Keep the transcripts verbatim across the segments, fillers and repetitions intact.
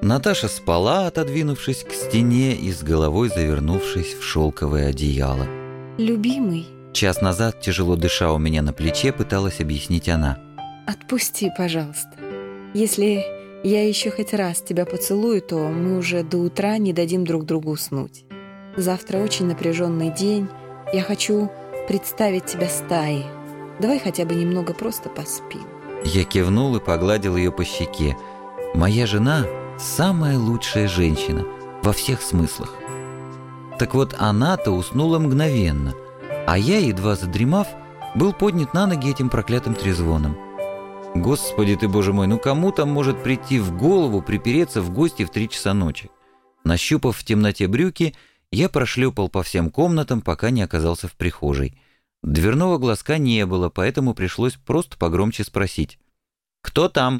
Наташа спала, отодвинувшись к стене и с головой завернувшись в шелковое одеяло. Любимый, Час назад, тяжело дыша у меня на плече, пыталась объяснить она. отпусти, пожалуйста. Если я еще хоть раз тебя поцелую, то мы уже до утра не дадим друг другу уснуть. Завтра очень напряженный день. Я хочу представить тебя стаей. Давай хотя бы немного просто поспим. Я кивнул и погладил ее по щеке. Моя жена – самая лучшая женщина во всех смыслах. Так вот, она-то уснула мгновенно, а я, едва задремав, был поднят на ноги этим проклятым трезвоном. Господи ты, боже мой, ну кому там может прийти в голову припереться в гости в три часа ночи? Нащупав в темноте брюки, я прошлепал по всем комнатам, пока не оказался в прихожей. Дверного глазка не было, поэтому пришлось просто погромче спросить. «Кто там?»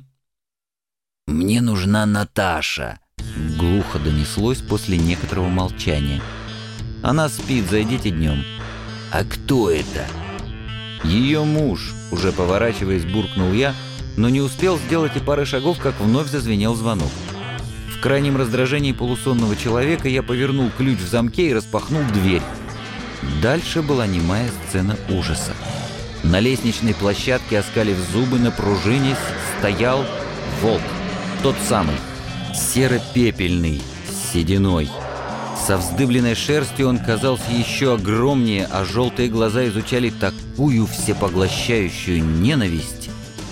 «Мне нужна Наташа», — глухо донеслось после некоторого молчания. «Она спит, зайдите днем». «А кто это?» «Ее муж», — уже поворачиваясь, буркнул я, но не успел сделать и пары шагов, как вновь зазвенел звонок. В крайнем раздражении полусонного человека я повернул ключ в замке и распахнул дверь. Дальше была немая сцена ужаса. На лестничной площадке, оскалив зубы, на пружине стоял волк. Тот самый, серо-пепельный, с сединой. Со вздыбленной шерстью он казался еще огромнее, а желтые глаза изучали такую всепоглощающую ненависть.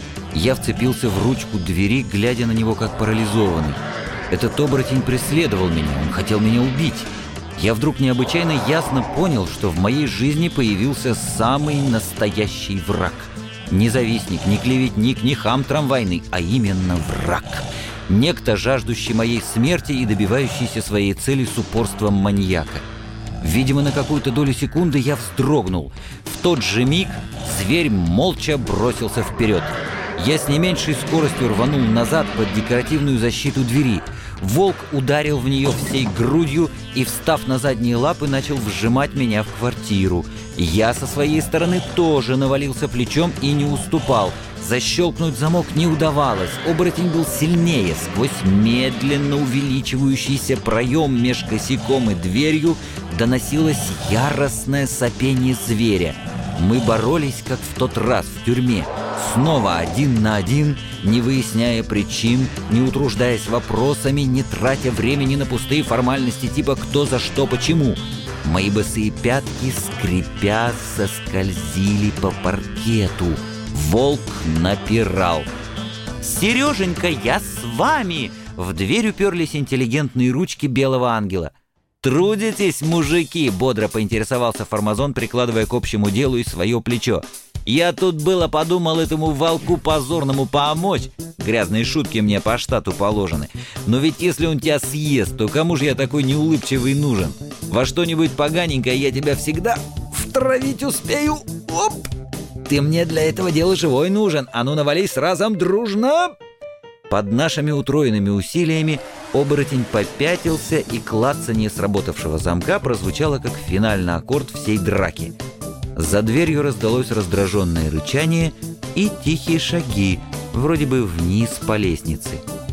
Я вцепился в ручку двери, глядя на него как парализованный. Этот оборотень преследовал меня, он хотел меня убить. Я вдруг необычайно ясно понял, что в моей жизни появился самый настоящий враг. Не завистник, не клеветник, не хам трамвайный, а именно враг. Некто, жаждущий моей смерти и добивающийся своей цели с упорством маньяка. Видимо, на какую-то долю секунды я вздрогнул. В тот же миг зверь молча бросился вперед. Я с не меньшей скоростью рванул назад под декоративную защиту двери. Волк ударил в нее всей грудью и, встав на задние лапы, начал вжимать меня в квартиру. Я со своей стороны тоже навалился плечом и не уступал. Защелкнуть замок не удавалось. Оборотень был сильнее. Сквозь медленно увеличивающийся проем меж косяком и дверью доносилось яростное сопение зверя. Мы боролись, как в тот раз в тюрьме. Снова один на один, не выясняя причин, не утруждаясь вопросами, не тратя времени на пустые формальности типа «кто, за что, почему». Мои босые пятки, скрипя, соскользили по паркету. Волк напирал. «Сереженька, я с вами!» В дверь уперлись интеллигентные ручки белого ангела. «Трудитесь, мужики?» — бодро поинтересовался Формазон, прикладывая к общему делу и свое плечо. «Я тут было подумал этому волку позорному помочь. Грязные шутки мне по штату положены. Но ведь если он тебя съест, то кому же я такой неулыбчивый нужен? Во что-нибудь поганенькое я тебя всегда втравить успею. Оп! Ты мне для этого дела живой нужен. А ну навались разом дружно!» Под нашими утроенными усилиями оборотень попятился, и клацанье сработавшего замка прозвучало как финальный аккорд всей драки. За дверью раздалось раздраженное рычание и тихие шаги, вроде бы вниз по лестнице.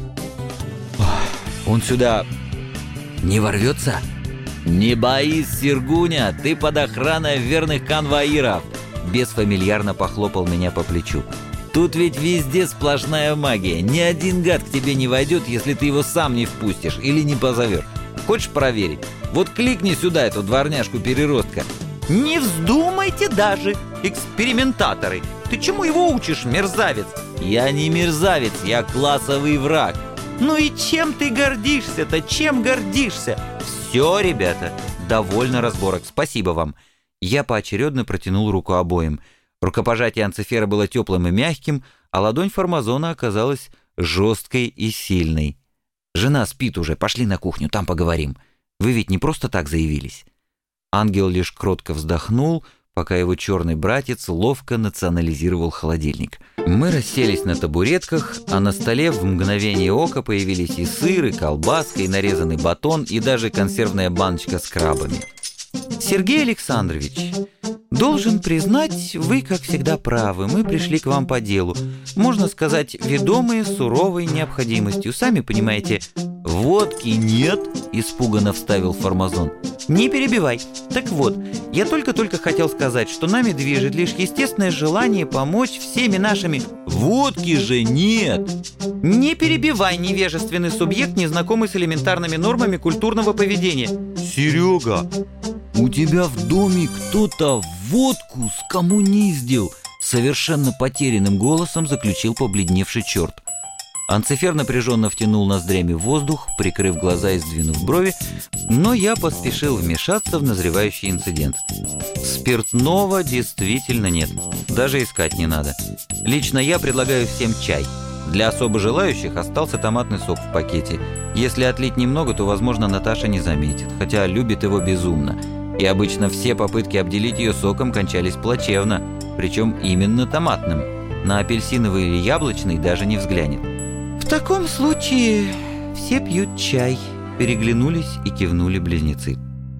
«Он сюда не ворвется?» «Не боись, Сергуня, ты под охраной верных конвоиров!» Бес фамильярно похлопал меня по плечу. «Тут ведь везде сплошная магия. Ни один гад к тебе не войдет, если ты его сам не впустишь или не позовешь. Хочешь проверить? Вот кликни сюда эту дворняжку-переростка». «Не вздумайте даже, экспериментаторы! Ты чему его учишь, мерзавец?» «Я не мерзавец, я классовый враг». «Ну и чем ты гордишься-то? Чем гордишься?» «Все, ребята, довольно разборок, спасибо вам». Я поочередно протянул руку обоим. Рукопожатие Анцифера было теплым и мягким, а ладонь Формазона оказалась жесткой и сильной. «Жена спит уже, пошли на кухню, там поговорим. Вы ведь не просто так заявились». Ангел лишь кротко вздохнул, пока его черный братец ловко национализировал холодильник. Мы расселись на табуретках, а на столе в мгновение ока появились и сыр, и колбаска, и нарезанный батон, и даже консервная баночка с крабами. «Сергей Александрович, должен признать, вы, как всегда, правы. Мы пришли к вам по делу. Можно сказать, ведомые суровой необходимостью. Сами понимаете, «Водки нет», — испуганно вставил Формазон. «Не перебивай. Так вот, я только-только хотел сказать, что нами движет лишь естественное желание помочь всеми нашими...» «Водки же нет!» «Не перебивай, невежественный субъект, незнакомый с элементарными нормами культурного поведения». «Серега, у тебя в доме кто-то водку скоммуниздил!» Совершенно потерянным голосом заключил побледневший черт. Анцифер напряженно втянул ноздрями в воздух, прикрыв глаза и сдвинув брови, но я поспешил вмешаться в назревающий инцидент. Спиртного действительно нет, даже искать не надо. Лично я предлагаю всем чай. Для особо желающих остался томатный сок в пакете. Если отлить немного, то, возможно, Наташа не заметит, хотя любит его безумно. И обычно все попытки обделить ее соком кончались плачевно, причем именно томатным. На апельсиновый или яблочный даже не взглянет. «В таком случае все пьют чай», — переглянулись и кивнули близнецы.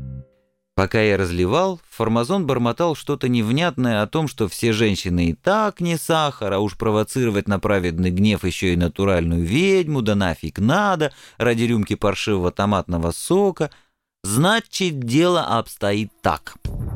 Пока я разливал, Формазон бормотал что-то невнятное о том, что все женщины и так не сахар, а уж провоцировать на праведный гнев еще и натуральную ведьму, да нафиг надо, ради рюмки паршивого томатного сока. Значит, дело обстоит так.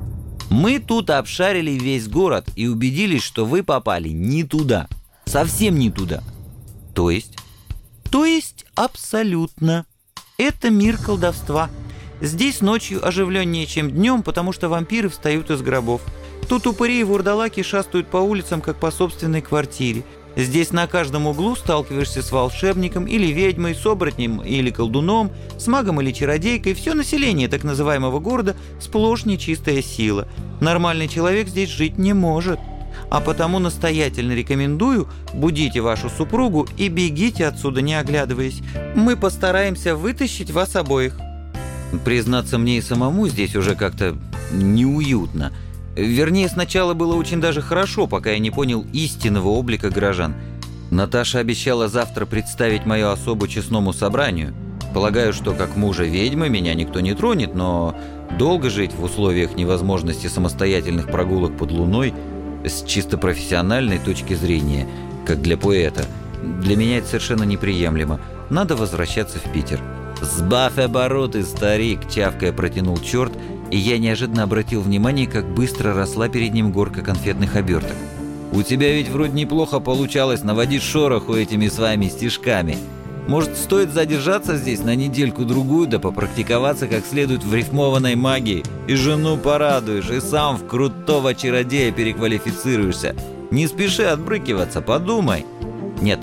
Мы тут обшарили весь город и убедились, что вы попали не туда, совсем не туда. То есть? То есть абсолютно. Это мир колдовства. Здесь ночью оживленнее, чем днем, потому что вампиры встают из гробов. Тут упыри и вурдалаки шастают по улицам, как по собственной квартире. Здесь на каждом углу сталкиваешься с волшебником или ведьмой, с оборотнем или колдуном, с магом или чародейкой. Все население так называемого города сплошь нечистая сила. Нормальный человек здесь жить не может. А потому настоятельно рекомендую, будите вашу супругу и бегите отсюда, не оглядываясь. Мы постараемся вытащить вас обоих. Признаться, мне и самому здесь уже как-то неуютно. Вернее, сначала было очень даже хорошо, пока я не понял истинного облика горожан. Наташа обещала завтра представить мою особу честному собранию. Полагаю, что как мужа ведьмы меня никто не тронет, но долго жить в условиях невозможности самостоятельных прогулок под луной с чисто профессиональной точки зрения, как для поэта, для меня это совершенно неприемлемо. Надо возвращаться в Питер. «Сбавь обороты, старик!» — чавкая протянул черт, и я неожиданно обратил внимание, как быстро росла перед ним горка конфетных оберток. «У тебя ведь вроде неплохо получалось наводить шороху этими своими стишками. Может, стоит задержаться здесь на недельку-другую, да попрактиковаться как следует в рифмованной магии, и жену порадуешь, и сам в крутого чародея переквалифицируешься. Не спеши отбрыкиваться, подумай». «Нет».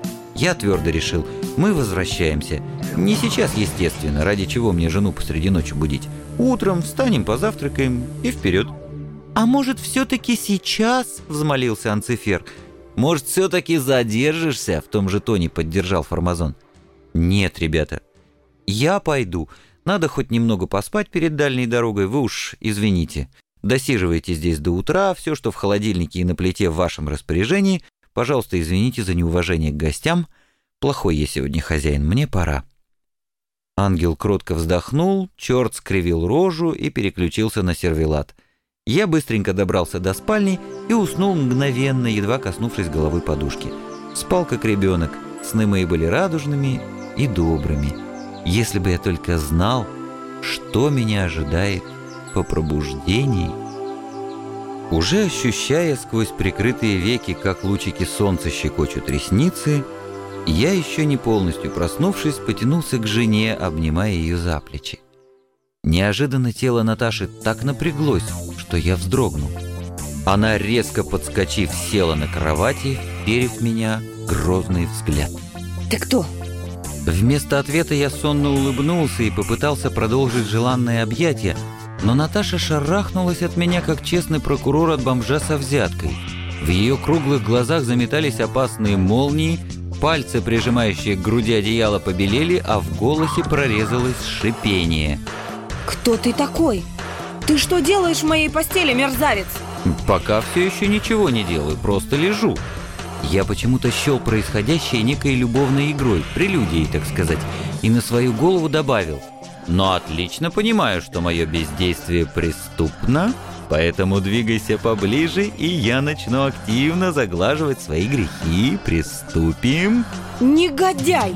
Я твердо решил, мы возвращаемся. Не сейчас, естественно, ради чего мне жену посреди ночи будить. Утром встанем, позавтракаем и вперед. «А может, все-таки сейчас?» — взмолился Анцифер. «Может, все-таки задержишься?» — в том же тоне поддержал Формазон. «Нет, ребята, я пойду. Надо хоть немного поспать перед дальней дорогой, вы уж извините. Досиживайте здесь до утра, все, что в холодильнике и на плите в вашем распоряжении. Пожалуйста, извините за неуважение к гостям. Плохой я сегодня хозяин, мне пора». Ангел кротко вздохнул, черт скривил рожу и переключился на сервелат. Я быстренько добрался до спальни и уснул мгновенно, едва коснувшись головы подушки. Спал как ребенок, сны мои были радужными и добрыми. Если бы я только знал, что меня ожидает по пробуждении. Уже ощущая сквозь прикрытые веки, как лучики солнца щекочут ресницы, я, еще не полностью проснувшись, потянулся к жене, обнимая ее за плечи. Неожиданно тело Наташи так напряглось, что я вздрогнул. Она, резко подскочив, села на кровати, вперев в меня грозный взгляд. «Ты кто?» Вместо ответа я сонно улыбнулся и попытался продолжить желанное объятие, но Наташа шарахнулась от меня, как честный прокурор от бомжа со взяткой. В ее круглых глазах заметались опасные молнии, пальцы, прижимающие к груди одеяло, побелели, а в голосе прорезалось шипение. «Кто ты такой? Ты что делаешь в моей постели, мерзавец?» «Пока все еще ничего не делаю, просто лежу». Я почему-то счел происходящее некой любовной игрой, прелюдией, так сказать, и на свою голову добавил: «Но отлично понимаю, что мое бездействие преступно, поэтому двигайся поближе, и я начну активно заглаживать свои грехи. Приступим». «Негодяй!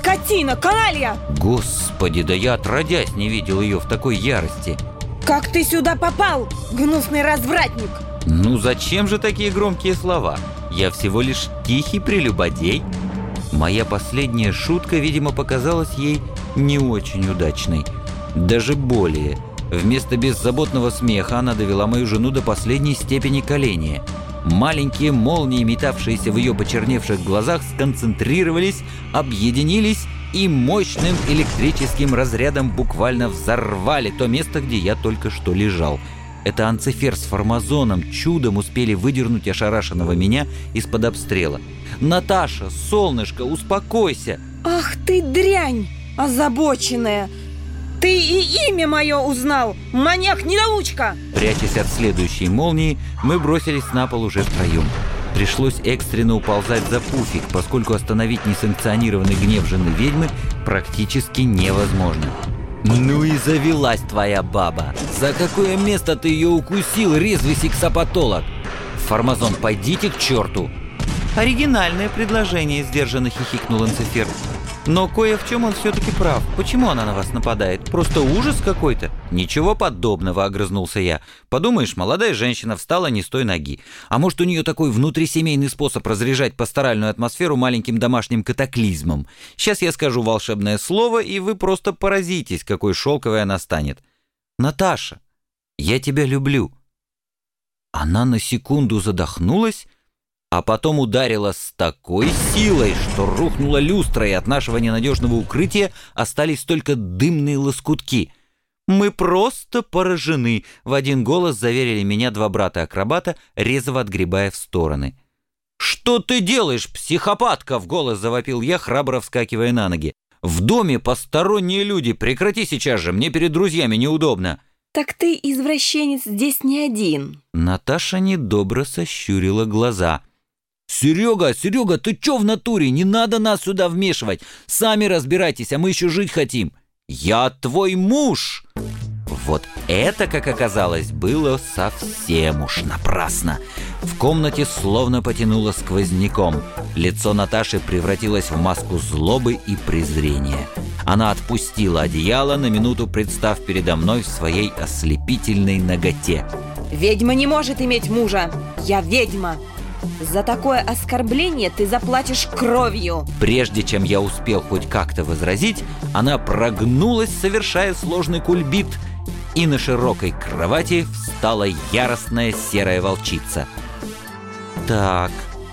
скотина, каналья! Господи, да я отродясь не видел ее в такой ярости. Как ты сюда попал, гнусный развратник? Ну зачем же такие громкие слова? Я всего лишь тихий прелюбодей. Моя последняя шутка, видимо, показалась ей не очень удачной. Даже более. Вместо беззаботного смеха она довела мою жену до последней степени коления. Маленькие молнии, метавшиеся в ее почерневших глазах, сконцентрировались, объединились и мощным электрическим разрядом буквально взорвали то место, где я только что лежал. Это Анцифер с Формазоном чудом успели выдернуть ошарашенного меня из-под обстрела. «Наташа, солнышко, успокойся!» Ах ты дрянь озабоченная! Ты и имя мое узнал, маньяк-недоучка! Прячась от следующей молнии, мы бросились на пол уже втроем. Пришлось экстренно уползать за пуфик, поскольку остановить несанкционированный гнев жены ведьмы практически невозможно. «Ну и завелась твоя баба! За какое место ты ее укусил, резвый сексапатолог? Формазон, пойдите к черту!» «Оригинальное предложение», — сдержанно хихикнул Анцифер. «Но кое в чем он все-таки прав. Почему она на вас нападает? Просто ужас какой-то». «Ничего подобного», — огрызнулся я. «Подумаешь, молодая женщина встала не с той ноги. А может, у нее такой внутрисемейный способ разряжать пасторальную атмосферу маленьким домашним катаклизмом. Сейчас я скажу волшебное слово, и вы просто поразитесь, какой шелковой она станет. Наташа, я тебя люблю». Она на секунду задохнулась, а потом ударила с такой силой, что рухнула люстра, и от нашего ненадежного укрытия остались только дымные лоскутки. «Мы просто поражены», — в один голос заверили меня два брата-акробата, резво отгребая в стороны. «Что ты делаешь, психопатка?» — в голос завопил я, храбро вскакивая на ноги. «В доме посторонние люди, прекрати сейчас же, мне перед друзьями неудобно». Так ты, извращенец, здесь не один. Наташа недобро сощурила глаза. «Серега, Серега, ты чё в натуре? Не надо нас сюда вмешивать. Сами разбирайтесь, а мы еще жить хотим. Я твой муж!» Вот это, как оказалось, было совсем уж напрасно. В комнате словно потянуло сквозняком. Лицо Наташи превратилось в маску злобы и презрения. Она отпустила одеяло, на минуту представ передо мной в своей ослепительной наготе. «Ведьма не может иметь мужа! Я ведьма! За такое оскорбление ты заплатишь кровью!» Прежде чем я успел хоть как-то возразить, она прогнулась, совершая сложный кульбит, и на широкой кровати встала яростная серая волчица. Так,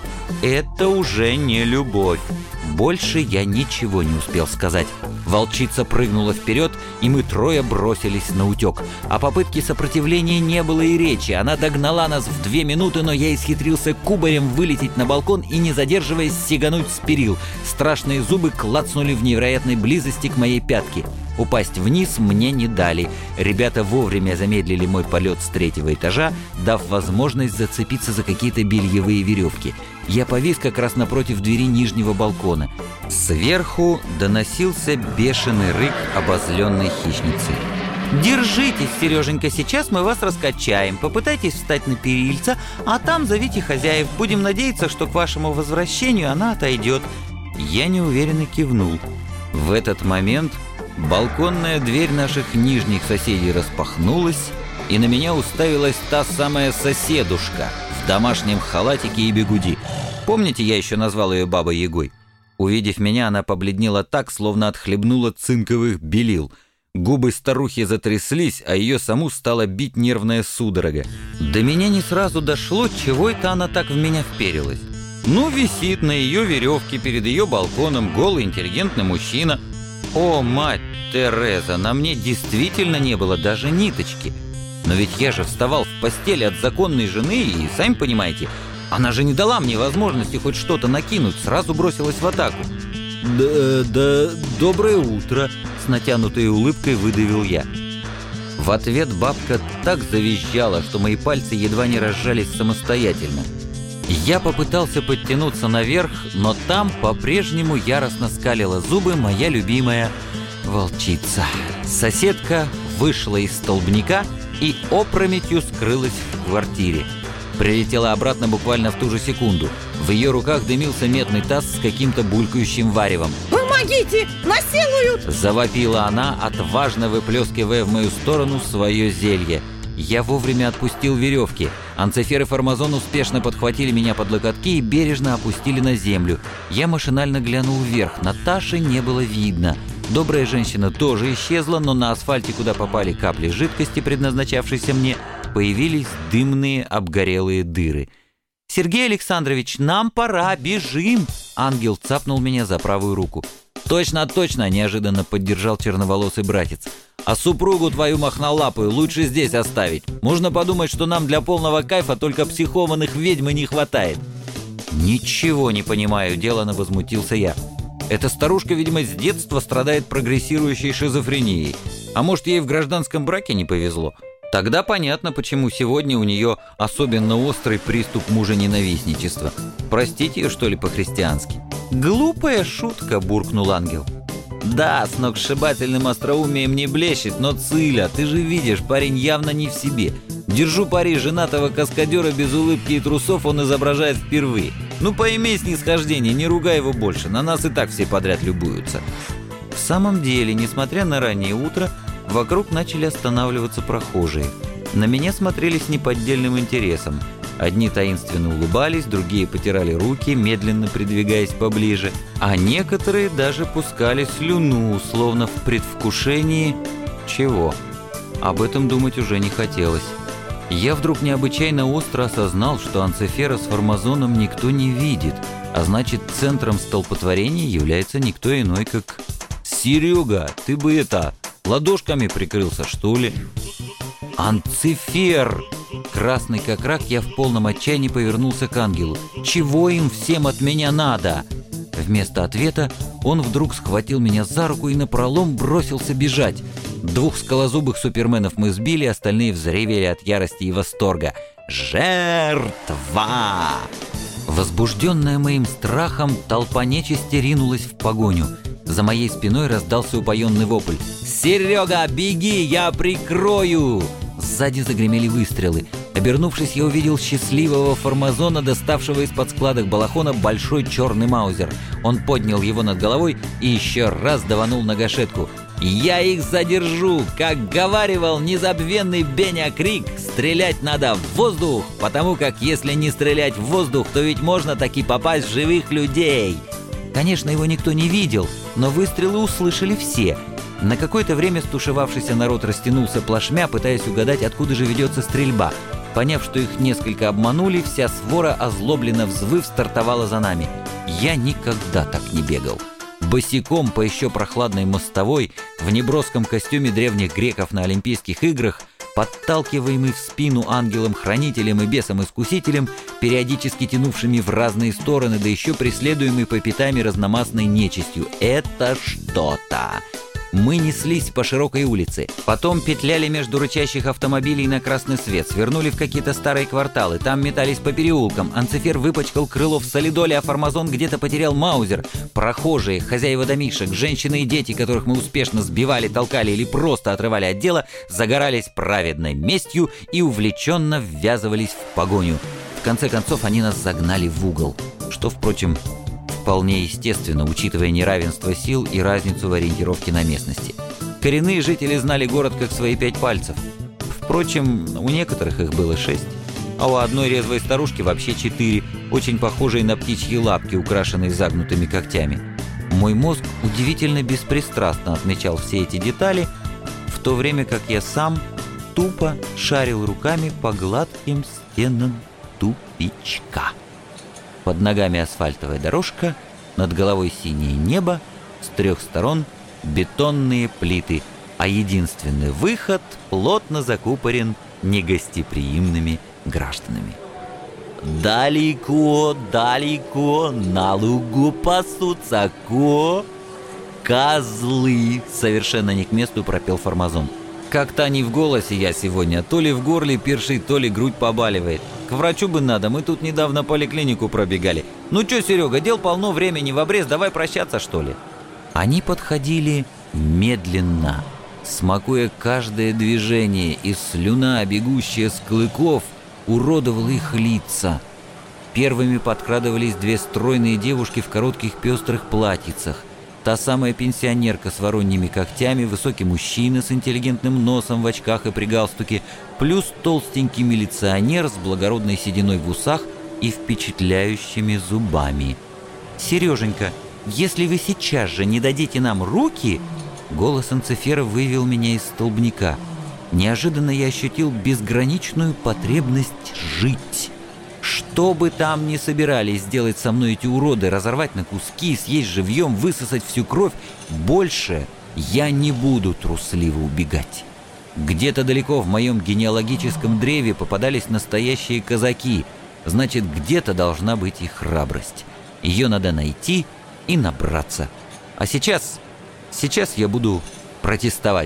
это уже не любовь. Больше я ничего не успел сказать. Волчица прыгнула вперед, и мы трое бросились на утек. О попытке сопротивления не было и речи. Она догнала нас в две минуты, но я исхитрился кубарем вылететь на балкон и, не задерживаясь, сигануть с перил. Страшные зубы клацнули в невероятной близости к моей пятке. Упасть вниз мне не дали. Ребята вовремя замедлили мой полет с третьего этажа, дав возможность зацепиться за какие-то бельевые веревки. Я повис как раз напротив двери нижнего балкона. Сверху доносился бешеный рык обозленной хищницы. «Держитесь, Сереженька, сейчас мы вас раскачаем. Попытайтесь встать на перильца, а там зовите хозяев. Будем надеяться, что к вашему возвращению она отойдет». Я неуверенно кивнул. В этот момент балконная дверь наших нижних соседей распахнулась, и на меня уставилась та самая соседушка в домашнем халатике и бигуди. Помните, я еще назвал ее Бабой-Ягой? Увидев меня, она побледнела так, словно отхлебнула цинковых белил. Губы старухи затряслись, а ее саму стала бить нервная судорога. До меня не сразу дошло, чего это она так в меня вперилась. Ну, висит на ее веревке перед ее балконом голый интеллигентный мужчина. О, мать Тереза, на мне действительно не было даже ниточки. Но ведь я же вставал в постели от законной жены, и, сами понимаете, она же не дала мне возможности хоть что-то накинуть, сразу бросилась в атаку. «Да, да, доброе утро», — с натянутой улыбкой выдавил я. В ответ бабка так завизжала, что мои пальцы едва не разжались самостоятельно. Я попытался подтянуться наверх, но там по-прежнему яростно скалила зубы моя любимая волчица. Соседка вышла из столбняка и опрометью скрылась в квартире. Прилетела обратно буквально в ту же секунду. В ее руках дымился медный таз с каким-то булькающим варевом. «Ума Помогите! Насилуют!» Завопила она, отважно выплескивая в мою сторону свое зелье. Я вовремя отпустил веревки. Анцифер и Формазон успешно подхватили меня под локотки и бережно опустили на землю. Я машинально глянул вверх. Наташи не было видно. Добрая женщина тоже исчезла, но на асфальте, куда попали капли жидкости, предназначавшейся мне, появились дымные обгорелые дыры. «Сергей Александрович, нам пора, бежим!» Ангел цапнул меня за правую руку. «Точно, точно!» – неожиданно поддержал черноволосый братец. «А супругу твою мохнолапую лучше здесь оставить. Можно подумать, что нам для полного кайфа только психованных ведьм и не хватает». «Ничего не понимаю», – делано возмутился я. «Эта старушка, видимо, с детства страдает прогрессирующей шизофренией. А может, ей в гражданском браке не повезло? Тогда понятно, почему сегодня у нее особенно острый приступ мужа-ненавистничества. Простить ее, что ли, по-христиански?» «Глупая шутка», – буркнул ангел. «Да, сногсшибательным остроумием не блещет, но Циля, ты же видишь, парень явно не в себе. Держу пари, женатого каскадера без улыбки и трусов он изображает впервые. Ну, поимей снисхождение, не ругай его больше, на нас и так все подряд любуются». В самом деле, несмотря на раннее утро, вокруг начали останавливаться прохожие. На меня смотрели с неподдельным интересом. Одни таинственно улыбались, другие потирали руки, медленно придвигаясь поближе, а некоторые даже пускали слюну, словно в предвкушении чего. Об этом думать уже не хотелось. Я вдруг необычайно остро осознал, что Анцифера с Формазоном никто не видит, а значит, центром столпотворения является никто иной, как... «Серега, ты бы это, ладошками прикрылся, что ли?» «Анцифер!» Красный как рак, я в полном отчаянии повернулся к ангелу. «Чего им всем от меня надо?» Вместо ответа он вдруг схватил меня за руку и напролом бросился бежать. Двух скалозубых суперменов мы сбили, остальные взревели от ярости и восторга. «Жертва!» Возбужденная моим страхом, толпа нечисти ринулась в погоню. За моей спиной раздался упоенный вопль. «Серега, беги, я прикрою!» Сзади загремели выстрелы. Обернувшись, я увидел счастливого Формазона, доставшего из-под складок балахона большой черный маузер. Он поднял его над головой и еще раз даванул на гашетку. «Я их задержу! Как говаривал незабвенный Беня Крик, стрелять надо в воздух, потому как если не стрелять в воздух, то ведь можно таки попасть в живых людей!» Конечно, его никто не видел, но выстрелы услышали все. На какое-то время стушевавшийся народ растянулся плашмя, пытаясь угадать, откуда же ведется стрельба. Поняв, что их несколько обманули, вся свора, озлобленно взвыв, стартовала за нами. Я никогда так не бегал. Босиком по еще прохладной мостовой, в неброском костюме древних греков на Олимпийских играх, подталкиваемый в спину ангелом-хранителем и бесом-искусителем, периодически тянувшими в разные стороны, да еще преследуемый по пятам разномастной нечистью. Это что-то! Мы неслись по широкой улице, потом петляли между рычащих автомобилей на красный свет, свернули в какие-то старые кварталы, там метались по переулкам, Анцифер выпачкал крыло в солидоле, а Формазон где-то потерял маузер. Прохожие, хозяева домишек, женщины и дети, которых мы успешно сбивали, толкали или просто отрывали от дела, загорались праведной местью и увлеченно ввязывались в погоню. В конце концов они нас загнали в угол, что, впрочем, вполне естественно, учитывая неравенство сил и разницу в ориентировке на местности. Коренные жители знали город как свои пять пальцев. Впрочем, у некоторых их было шесть, а у одной резвой старушки вообще четыре, очень похожие на птичьи лапки, украшенные загнутыми когтями. Мой мозг удивительно беспристрастно отмечал все эти детали, в то время как я сам тупо шарил руками по гладким стенам тупичка. Под ногами асфальтовая дорожка, над головой синее небо, с трех сторон бетонные плиты, а единственный выход плотно закупорен негостеприимными гражданами. Далеко, далеко, на лугу пасутся ко... козлы, совершенно не к месту пропел Формазон. Как-то не в голосе я сегодня, то ли в горле першит, то ли грудь побаливает. К врачу бы надо, мы тут недавно поликлинику пробегали. Ну чё, Серега, дел полно, времени в обрез, давай прощаться, что ли? Они подходили медленно, смакуя каждое движение, и слюна, бегущая с клыков, уродовала их лица. Первыми подкрадывались две стройные девушки в коротких пестрых платьицах. Та самая пенсионерка с вороньими когтями, высокий мужчина с интеллигентным носом в очках и при галстуке, плюс толстенький милиционер с благородной сединой в усах и впечатляющими зубами. «Сереженька, если вы сейчас же не дадите нам руки...» Голос Анцифера вывел меня из столбняка. Неожиданно я ощутил безграничную потребность жить. Что бы там ни собирались сделать со мной эти уроды, разорвать на куски, съесть живьем, высосать всю кровь, больше я не буду трусливо убегать. Где-то далеко в моем генеалогическом древе попадались настоящие казаки, значит, где-то должна быть и храбрость. Ее надо найти и набраться. А сейчас, сейчас я буду протестовать.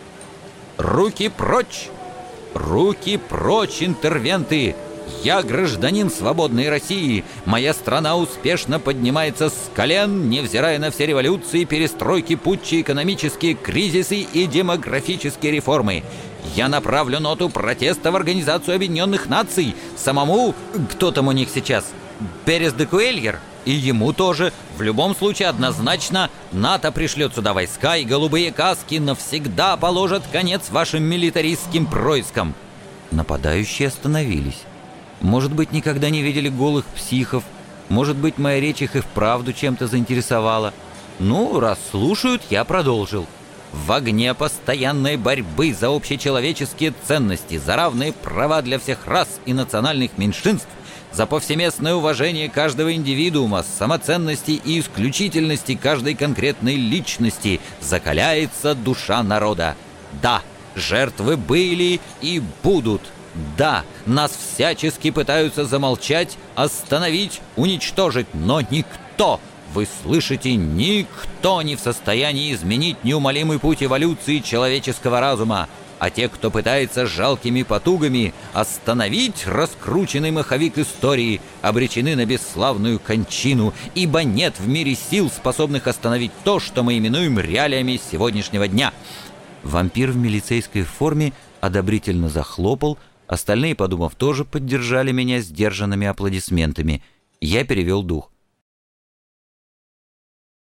Руки прочь! Руки прочь, интервенты! Я гражданин свободной России. Моя страна успешно поднимается с колен, невзирая на все революции, перестройки, путчи, экономические кризисы и демографические реформы. Я направлю ноту протеста в Организацию Объединенных Наций. Самому, кто там у них сейчас, Перес де Куэльер, и ему тоже. В любом случае, однозначно, НАТО пришлет сюда войска, и голубые каски навсегда положат конец вашим милитаристским проискам. Нападающие остановились. Может быть, никогда не видели голых психов. Может быть, моя речь их и вправду чем-то заинтересовала. Ну, раз слушают, я продолжил. В огне постоянной борьбы за общечеловеческие ценности, за равные права для всех рас и национальных меньшинств, за повсеместное уважение каждого индивидуума, самоценности и исключительности каждой конкретной личности закаляется душа народа. Да, жертвы были и будут. Да, нас всячески пытаются замолчать, остановить, уничтожить, но никто, вы слышите, никто не в состоянии изменить неумолимый путь эволюции человеческого разума. А те, кто пытается жалкими потугами остановить раскрученный маховик истории, обречены на бесславную кончину, ибо нет в мире сил, способных остановить то, что мы именуем реалиями сегодняшнего дня. Вампир в милицейской форме одобрительно захлопал. Остальные, подумав, тоже поддержали меня сдержанными аплодисментами. Я перевел дух.